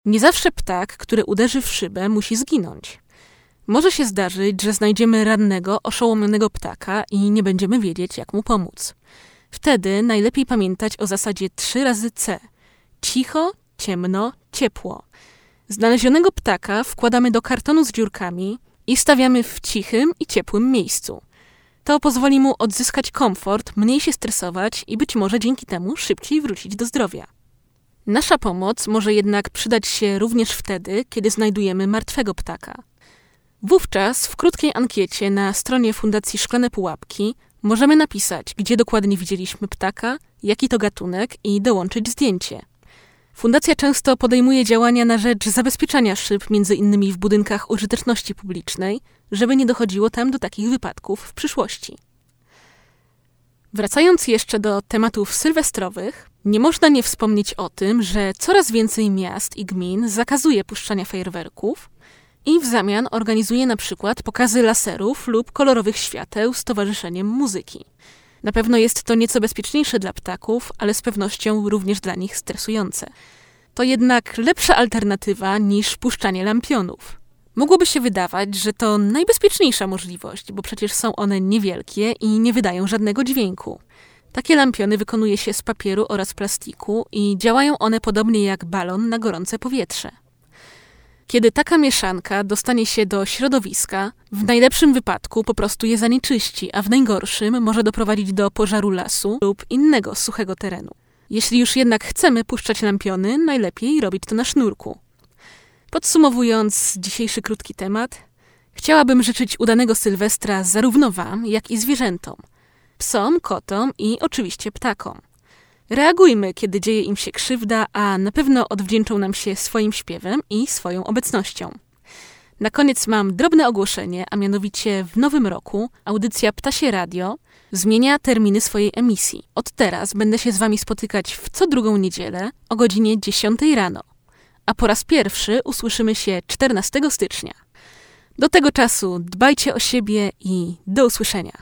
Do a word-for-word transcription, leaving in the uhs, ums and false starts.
Nie zawsze ptak, który uderzy w szybę, musi zginąć. Może się zdarzyć, że znajdziemy rannego, oszołomionego ptaka i nie będziemy wiedzieć, jak mu pomóc. Wtedy najlepiej pamiętać o zasadzie trzy razy C. Cicho, ciemno, ciepło. Znalezionego ptaka wkładamy do kartonu z dziurkami i stawiamy w cichym i ciepłym miejscu. To pozwoli mu odzyskać komfort, mniej się stresować i być może dzięki temu szybciej wrócić do zdrowia. Nasza pomoc może jednak przydać się również wtedy, kiedy znajdujemy martwego ptaka. Wówczas w krótkiej ankiecie na stronie Fundacji Szklane Pułapki możemy napisać, gdzie dokładnie widzieliśmy ptaka, jaki to gatunek i dołączyć zdjęcie. Fundacja często podejmuje działania na rzecz zabezpieczania szyb, między innymi w budynkach użyteczności publicznej, żeby nie dochodziło tam do takich wypadków w przyszłości. Wracając jeszcze do tematów sylwestrowych, nie można nie wspomnieć o tym, że coraz więcej miast i gmin zakazuje puszczania fajerwerków i w zamian organizuje na przykład pokazy laserów lub kolorowych świateł z towarzyszeniem muzyki. Na pewno jest to nieco bezpieczniejsze dla ptaków, ale z pewnością również dla nich stresujące. To jednak lepsza alternatywa niż puszczanie lampionów. Mogłoby się wydawać, że to najbezpieczniejsza możliwość, bo przecież są one niewielkie i nie wydają żadnego dźwięku. Takie lampiony wykonuje się z papieru oraz plastiku i działają one podobnie jak balon na gorące powietrze. Kiedy taka mieszanka dostanie się do środowiska, w najlepszym wypadku po prostu je zanieczyści, a w najgorszym może doprowadzić do pożaru lasu lub innego suchego terenu. Jeśli już jednak chcemy puszczać lampiony, najlepiej robić to na sznurku. Podsumowując dzisiejszy krótki temat, chciałabym życzyć udanego Sylwestra zarówno Wam, jak i zwierzętom, psom, kotom i oczywiście ptakom. Reagujmy, kiedy dzieje im się krzywda, a na pewno odwdzięczą nam się swoim śpiewem i swoją obecnością. Na koniec mam drobne ogłoszenie, a mianowicie w nowym roku audycja Ptasie Radio zmienia terminy swojej emisji. Od teraz będę się z Wami spotykać w co drugą niedzielę o godzinie dziesiątej rano, a po raz pierwszy usłyszymy się czternastego stycznia. Do tego czasu dbajcie o siebie i do usłyszenia.